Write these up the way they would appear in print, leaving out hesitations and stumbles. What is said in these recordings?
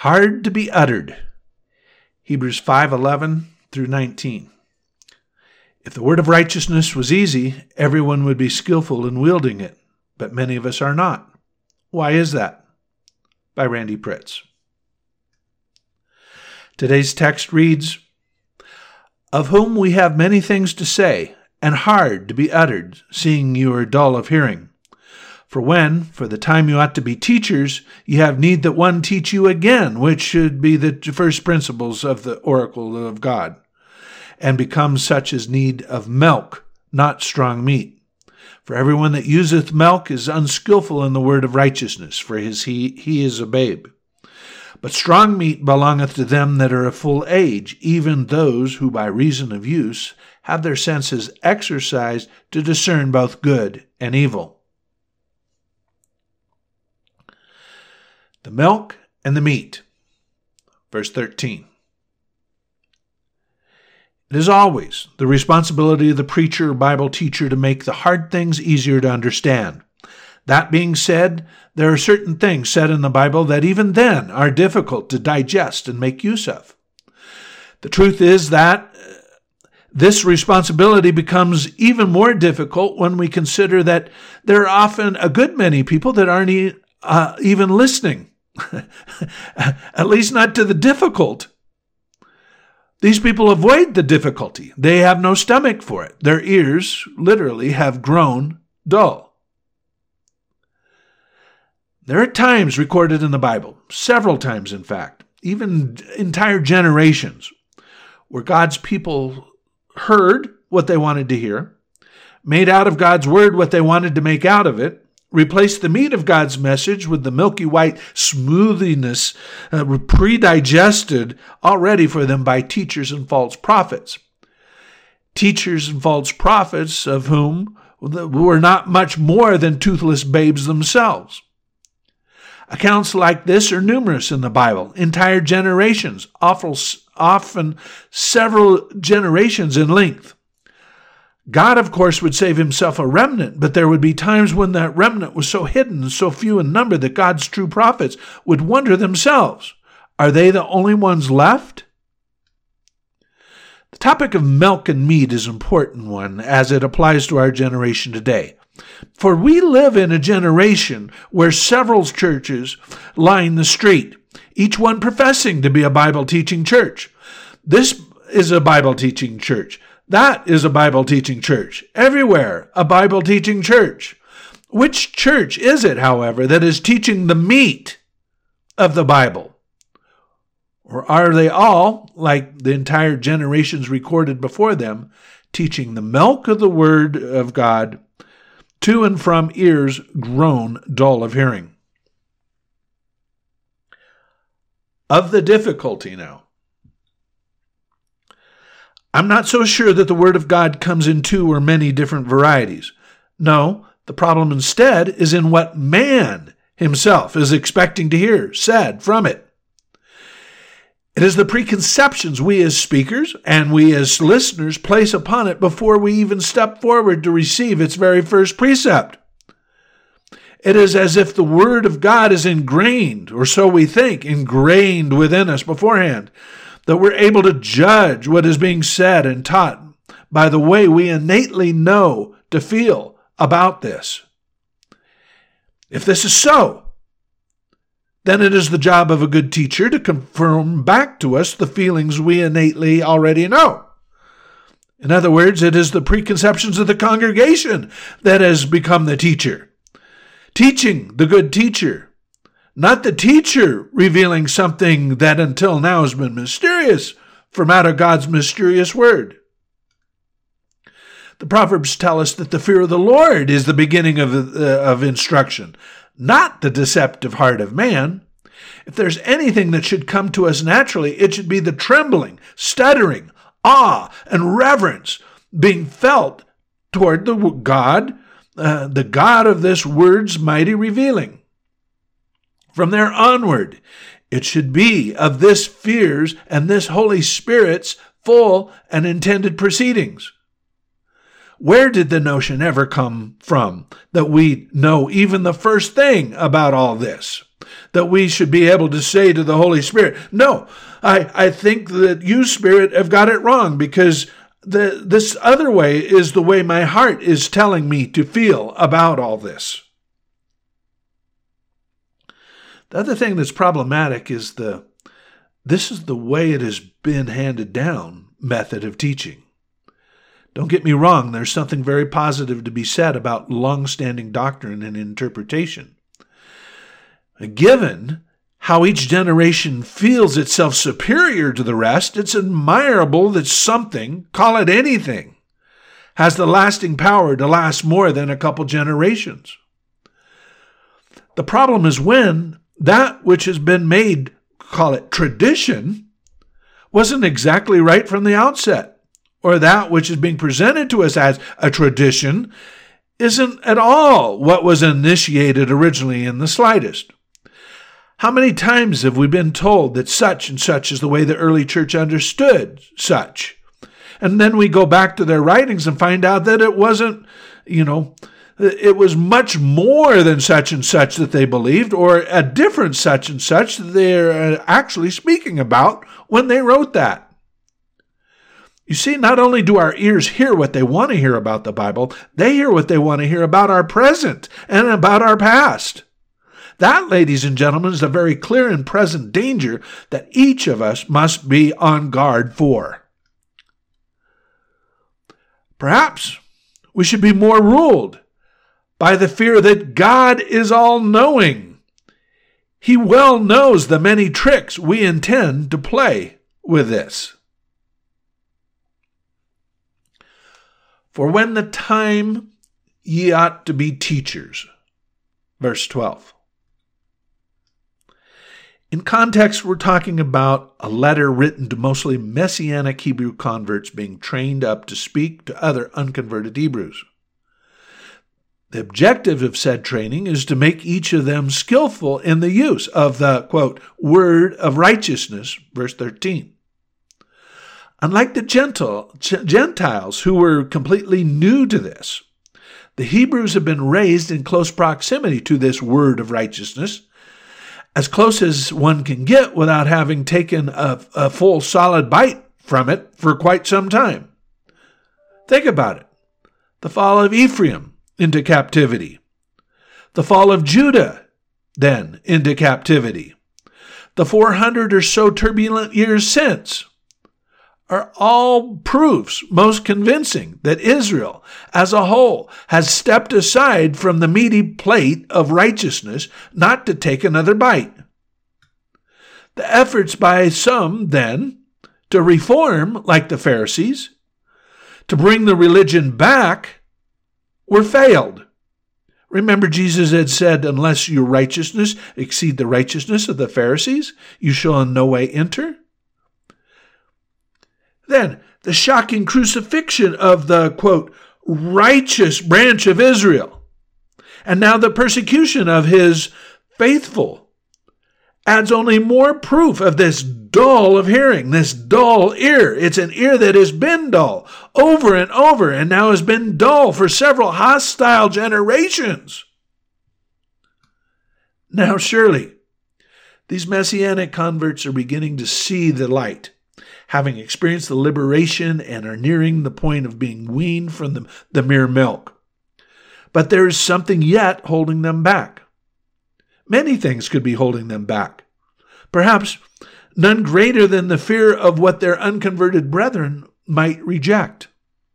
hard to be uttered. Hebrews 5:11 through 19. If the word of righteousness was easy, everyone would be skillful in wielding it, but many of us are not. Why is that? By Randy Pritz. Today's text reads, "Of whom we have many things to say, and hard to be uttered, seeing you are dull of hearing. For when, for the time you ought to be teachers, you have need that one teach you again, which should be the first principles of the oracle of God, and become such as need of milk, not strong meat. For everyone that useth milk is unskillful in the word of righteousness, for he is a babe. But strong meat belongeth to them that are of full age, even those who by reason of use have their senses exercised to discern both good and evil." The milk and the meat. Verse 13. It is always the responsibility of the preacher or Bible teacher to make the hard things easier to understand. That being said, there are certain things said in the Bible that even then are difficult to digest and make use of. The truth is that this responsibility becomes even more difficult when we consider that there are often a good many people that aren't even listening, at least not to the difficult. These people avoid the difficulty. They have no stomach for it. Their ears literally have grown dull. There are times recorded in the Bible, several times in fact, even entire generations, where God's people heard what they wanted to hear, made out of God's word what they wanted to make out of it, replaced the meat of God's message with the milky white smoothiness pre-digested already for them by teachers and false prophets. Teachers and false prophets of whom were not much more than toothless babes themselves. Accounts like this are numerous in the Bible, entire generations, often several generations in length. God, of course, would save himself a remnant, but there would be times when that remnant was so hidden and so few in number that God's true prophets would wonder themselves, are they the only ones left? The topic of milk and meat is an important one as it applies to our generation today. For we live in a generation where several churches line the street, each one professing to be a Bible-teaching church. This is a Bible-teaching church. That is a Bible-teaching church. Everywhere, a Bible-teaching church. Which church is it, however, that is teaching the meat of the Bible? Or are they all, like the entire generations recorded before them, teaching the milk of the Word of God to and from ears grown dull of hearing? Of the difficulty now. I'm not so sure that the Word of God comes in two or many different varieties. No, the problem instead is in what man himself is expecting to hear said from it. It is the preconceptions we as speakers and we as listeners place upon it before we even step forward to receive its very first precept. It is as if the Word of God is ingrained, or so we think, ingrained within us beforehand, that we're able to judge what is being said and taught by the way we innately know to feel about this. If this is so, then it is the job of a good teacher to confirm back to us the feelings we innately already know. In other words, it is the preconceptions of the congregation that has become the teacher. Teaching the good teacher, not the teacher revealing something that until now has been mysterious from out of God's mysterious word. The Proverbs tell us that the fear of the Lord is the beginning of instruction, not the deceptive heart of man. If there's anything that should come to us naturally, it should be the trembling, stuttering, awe, and reverence being felt toward the God of this word's mighty revealing. From there onward, it should be of this fears and this Holy Spirit's full and intended proceedings. Where did the notion ever come from that we know even the first thing about all this? that we should be able to say to the Holy Spirit, no, I think that you, Spirit, have got it wrong, because this other way is the way my heart is telling me to feel about all this. The other thing that's problematic is this is the way it has been handed down method of teaching. Don't get me wrong, there's something very positive to be said about long-standing doctrine and interpretation. Given how each generation feels itself superior to the rest, it's admirable that something, call it anything, has the lasting power to last more than a couple generations. The problem is when that which has been made, call it tradition, wasn't exactly right from the outset, or that which is being presented to us as a tradition isn't at all what was initiated originally in the slightest. How many times have we been told that such and such is the way the early church understood such? And then we go back to their writings and find out that it wasn't, it was much more than such and such that they believed, or a different such and such that they're actually speaking about when they wrote that. You see, not only do our ears hear what they want to hear about the Bible, they hear what they want to hear about our present and about our past. That, ladies and gentlemen, is a very clear and present danger that each of us must be on guard for. Perhaps we should be more ruled by the fear that God is all-knowing. He well knows the many tricks we intend to play with this. For when the time ye ought to be teachers. Verse 12. In context, we're talking about a letter written to mostly Messianic Hebrew converts being trained up to speak to other unconverted Hebrews. The objective of said training is to make each of them skillful in the use of the, quote, word of righteousness, verse 13. Unlike the Gentiles who were completely new to this, the Hebrews have been raised in close proximity to this word of righteousness, as close as one can get without having taken a full solid bite from it for quite some time. Think about it. The fall of Ephraim into captivity. The fall of Judah, then, into captivity. The 400 or so turbulent years since are all proofs most convincing that Israel as a whole has stepped aside from the meaty plate of righteousness not to take another bite. The efforts by some, then, to reform, like the Pharisees, to bring the religion back, were failed. Remember, Jesus had said, unless your righteousness exceed the righteousness of the Pharisees, you shall in no way enter. Then, the shocking crucifixion of the, quote, righteous branch of Israel, and now the persecution of his faithful, adds only more proof of this dull of hearing, this dull ear. It's an ear that has been dull over and over, and now has been dull for several hostile generations. Now, surely, these Messianic converts are beginning to see the light, having experienced the liberation and are nearing the point of being weaned from the mere milk. But there is something yet holding them back. Many things could be holding them back. Perhaps none greater than the fear of what their unconverted brethren might reject.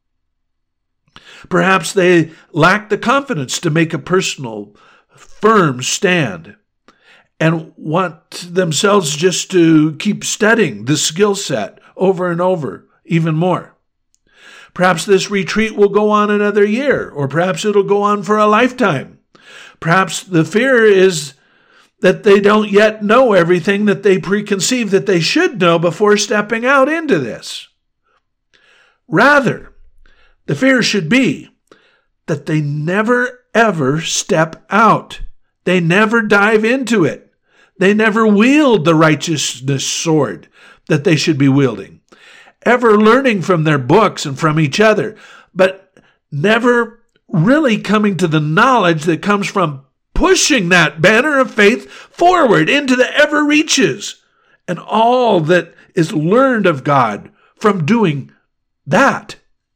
Perhaps they lack the confidence to make a personal, firm stand and want themselves just to keep studying the skill set over and over, even more. Perhaps this retreat will go on another year, or perhaps it'll go on for a lifetime. Perhaps the fear is that they don't yet know everything that they preconceive that they should know before stepping out into this. Rather, the fear should be that they never ever step out. They never dive into it. They never wield the righteousness sword that they should be wielding, ever learning from their books and from each other, but never really coming to the knowledge that comes from pushing that banner of faith forward into the ever reaches and all that is learned of God from doing that.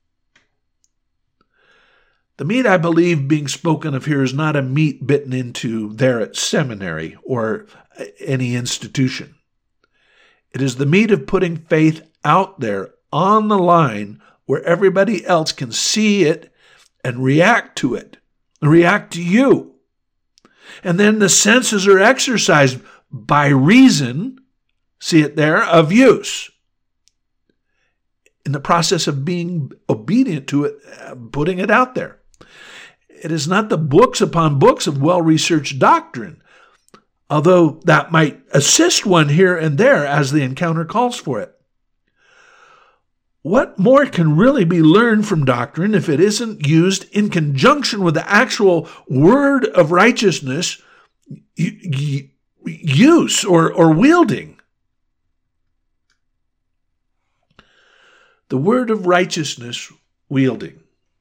The meat I believe being spoken of here is not a meat bitten into there at seminary or any institution. It is the meat of putting faith out there on the line where everybody else can see it and react to it, react to you. And then the senses are exercised by reason, see it there, of use. In the process of being obedient to it, putting it out there. It is not the books upon books of well-researched doctrine, although that might assist one here and there as the encounter calls for it. What more can really be learned from doctrine if it isn't used in conjunction with the actual word of righteousness use or wielding? The word of righteousness wielding.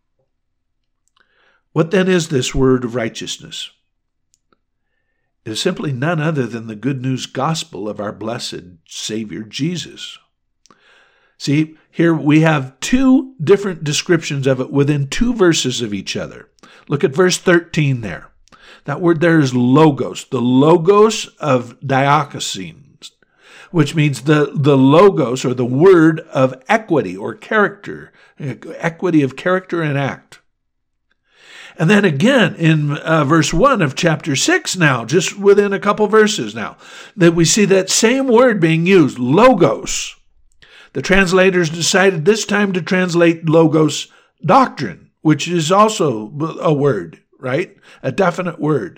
What then is this word of righteousness? It is simply none other than the good news gospel of our blessed Savior Jesus. See, here we have two different descriptions of it within two verses of each other. Look at verse 13 there. That word there is logos, the logos of diocesan, which means the logos or the word of equity or character, equity of character and act. And then again in verse 1 of chapter 6 now, just within a couple verses now, that we see that same word being used, logos. The translators decided this time to translate logos doctrine, which is also a word, right? A definite word.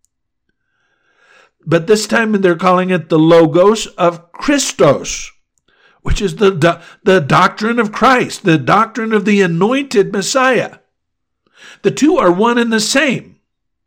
But this time they're calling it the logos of Christos, which is the doctrine of Christ, the doctrine of the anointed Messiah. The two are one and the same.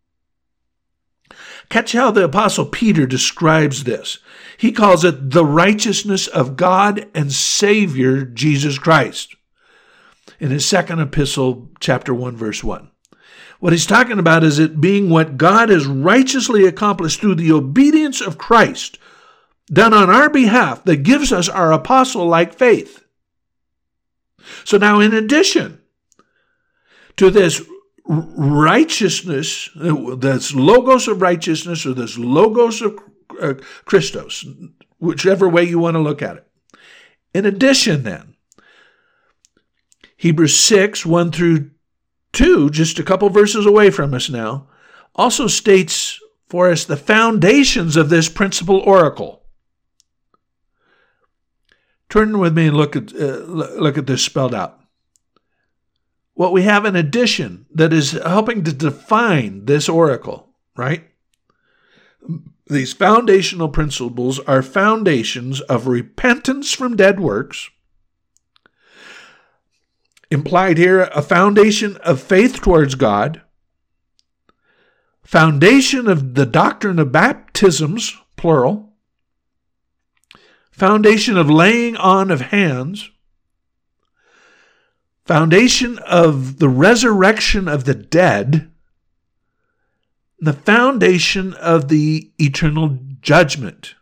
Catch how the Apostle Peter describes this. He calls it the righteousness of God and Savior Jesus Christ in his second epistle, chapter 1, verse 1. What he's talking about is it being what God has righteously accomplished through the obedience of Christ, done on our behalf, that gives us our apostle-like faith. So now, in addition to this righteousness, this logos of righteousness or this logos of Christos, whichever way you want to look at it. In addition then, Hebrews 6, 1 through 2, just a couple verses away from us now, also states for us the foundations of this principal oracle. Turn with me and look at this spelled out. What we have in addition that is helping to define this oracle, right? These foundational principles are foundations of repentance from dead works. Implied here, a foundation of faith towards God. Foundation of the doctrine of baptisms, plural. Foundation of laying on of hands. Foundation of the resurrection of the dead. The foundation of the eternal judgment.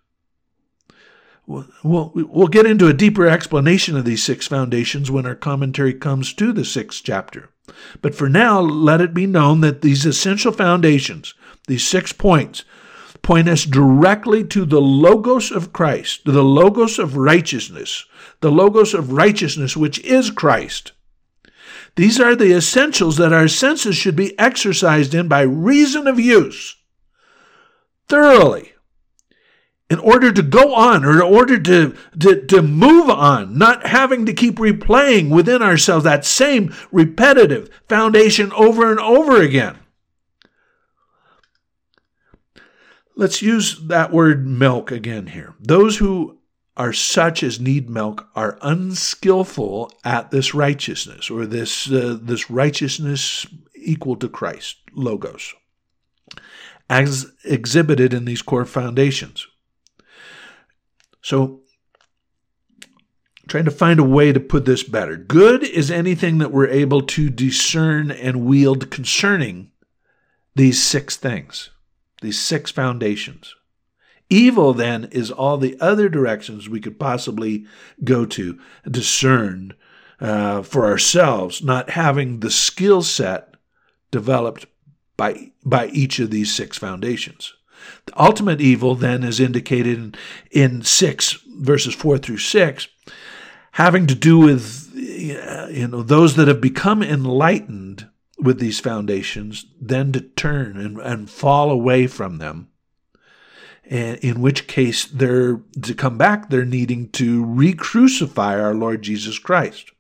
We'll get into a deeper explanation of these six foundations when our commentary comes to the sixth chapter. But for now, let it be known that these essential foundations, these 6 points, point us directly to the logos of Christ, to the logos of righteousness, which is Christ. These are the essentials that our senses should be exercised in by reason of use, thoroughly, in order to go on or in order to move on, not having to keep replaying within ourselves that same repetitive foundation over and over again. Let's use that word milk again here. Those who are such as need milk are unskillful at this righteousness, or this righteousness equal to Christ, logos, as exhibited in these core foundations. So, trying to find a way to put this better. Good is anything that we're able to discern and wield concerning these 6 things. These 6 foundations. Evil, then, is all the other directions we could possibly go to, discern for ourselves, not having the skill set developed by each of these 6 foundations. The ultimate evil, then, is indicated in 6, verses 4 through 6, having to do with those that have become enlightened with these foundations, then to turn and fall away from them. And in which case, to come back, they're needing to re-crucify our Lord Jesus Christ.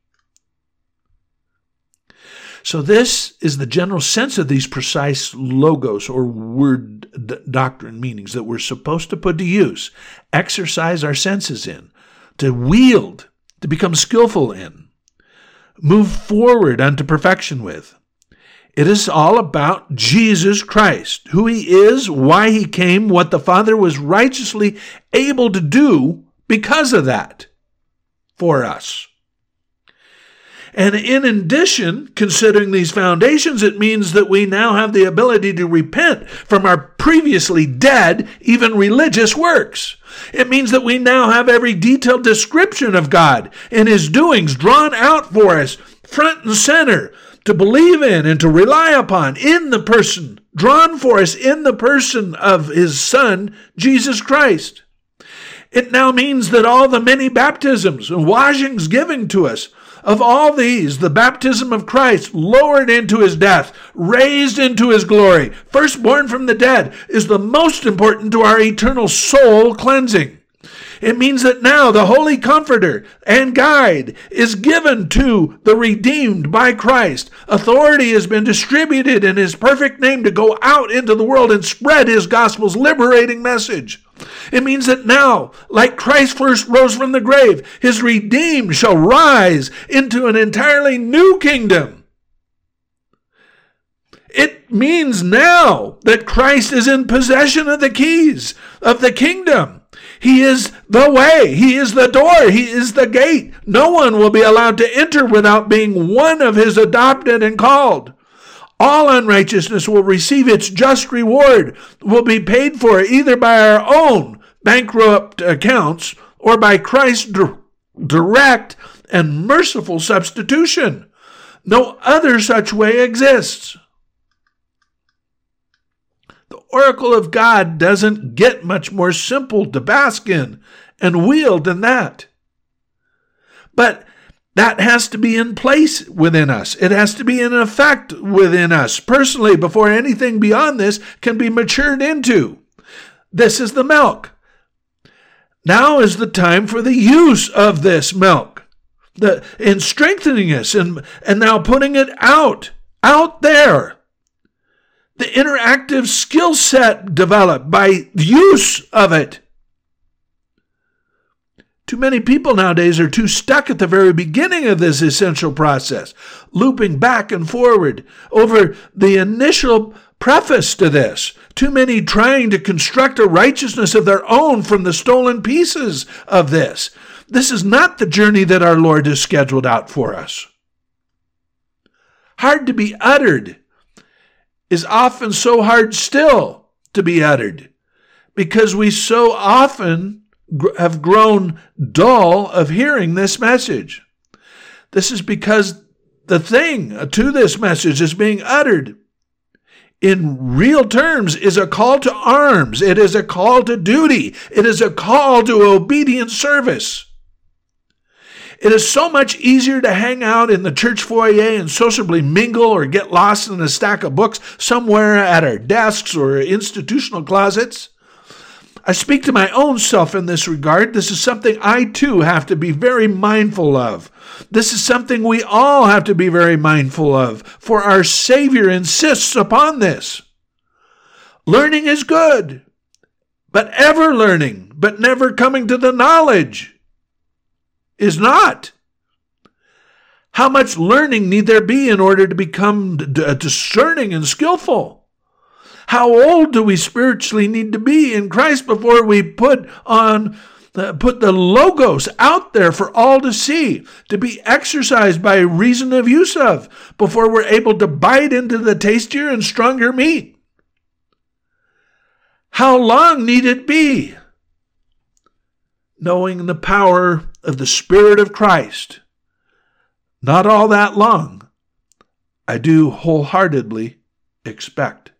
So this is the general sense of these precise logos or word doctrine meanings that we're supposed to put to use, exercise our senses in, to wield, to become skillful in, move forward unto perfection with. It is all about Jesus Christ, who he is, why he came, what the Father was righteously able to do because of that for us. And in addition, considering these foundations, it means that we now have the ability to repent from our previously dead, even religious works. It means that we now have every detailed description of God and his doings drawn out for us, front and center, to believe in and to rely upon in the person, drawn for us in the person of his Son, Jesus Christ. It now means that all the many baptisms and washings given to us, of all these, the baptism of Christ, lowered into his death, raised into his glory, firstborn from the dead, is the most important to our eternal soul cleansing. It means that now the Holy Comforter and Guide is given to the redeemed by Christ. Authority has been distributed in his perfect name to go out into the world and spread his gospel's liberating message. It means that now, like Christ first rose from the grave, his redeemed shall rise into an entirely new kingdom. It means now that Christ is in possession of the keys of the kingdom. He is the way. He is the door. He is the gate. No one will be allowed to enter without being one of his adopted and called. All unrighteousness will receive its just reward, will be paid for either by our own bankrupt accounts or by Christ's direct and merciful substitution. No other such way exists. The oracle of God doesn't get much more simple to bask in and wield than that. But that has to be in place within us. It has to be in effect within us personally before anything beyond this can be matured into. This is the milk. Now is the time for the use of this milk, in strengthening us and now putting it out there. The interactive skill set developed by use of it. Too many people nowadays are too stuck at the very beginning of this essential process, looping back and forward over the initial preface to this. Too many trying to construct a righteousness of their own from the stolen pieces of this. This is not the journey that our Lord has scheduled out for us. Hard to be uttered is often so hard still to be uttered because we so often have grown dull of hearing this message. This is because the thing to this message is being uttered in real terms is a call to arms. It is a call to duty. It is a call to obedient service. It is so much easier to hang out in the church foyer and sociably mingle or get lost in a stack of books somewhere at our desks or institutional closets. I speak to my own self in this regard. This is something I too have to be very mindful of. This is something we all have to be very mindful of, for our Savior insists upon this. Learning is good, but ever learning, but never coming to the knowledge is not. How much learning need there be in order to become discerning and skillful? How old do we spiritually need to be in Christ before we put the logos out there for all to see, to be exercised by reason of use of, before we're able to bite into the tastier and stronger meat? How long need it be? Knowing the power of the Spirit of Christ, not all that long, I do wholeheartedly expect.